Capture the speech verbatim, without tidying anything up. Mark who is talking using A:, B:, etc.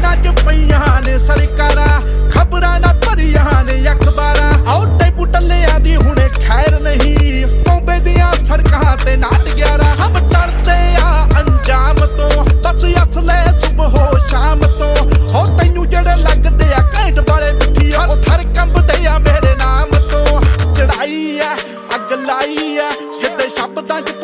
A: ਦਿਨਾਂ ਚ ਪਈਆਂ ਨੇ ਸਰਕਾਰਾਂ, ਖਬਰਾਂ ਨਾ ਭਰੀਆਂ ਨੇ ਅਖਬਾਰਾਂ। ਆਓ ਟੈਂਪੂ ਟੱਲਿਆਂ ਦੀ ਹੁਣੇ ਖੈਰ ਨਹੀਂ, ਬੰਬੇ ਦੀਆਂ ਸੜਕਾਂ ਤੇ ਨਾਟ ਗਿਆਰਾਂ। ਸਭ ਡਰਦੇ ਆ ਅੰਜਾਮ ਤੋਂ, ਬਸ ਅਸਲੇ ਸੁਬਹੋ ਸ਼ਾਮ ਤੋਂ। ਹੋ ਤੈਨੂੰ ਜਿਹੜੇ ਲੱਗਦੇ ਆ ਘੈਂਟ ਵਾਲੇ ਮਿੱਠੀ, ਉਹ ਥਰ ਕੰਬਦੇ ਆ ਮੇਰੇ ਨਾਮ ਤੋਂ। ਚੜਾਈ ਐ ਅੱਗ ਲਾਈ ਐ ਸਿੱਧੇ ਸ਼ਬਦਾਂ ਚ